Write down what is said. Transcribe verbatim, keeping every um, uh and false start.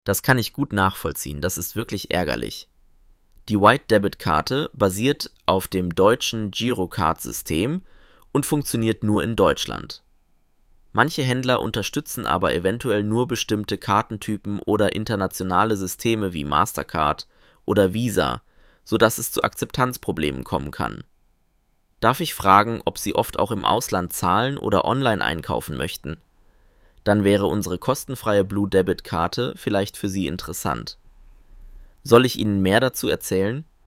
Das kann ich gut nachvollziehen, das ist wirklich ärgerlich. Die White-Debit-Karte basiert auf dem deutschen Girocard-System und funktioniert nur in Deutschland. Manche Händler unterstützen aber eventuell nur bestimmte Kartentypen oder internationale Systeme wie Mastercard oder Visa, sodass es zu Akzeptanzproblemen kommen kann. Darf ich fragen, ob Sie oft auch im Ausland zahlen oder online einkaufen möchten? Dann wäre unsere kostenfreie Blue Debit Karte vielleicht für Sie interessant. Soll ich Ihnen mehr dazu erzählen?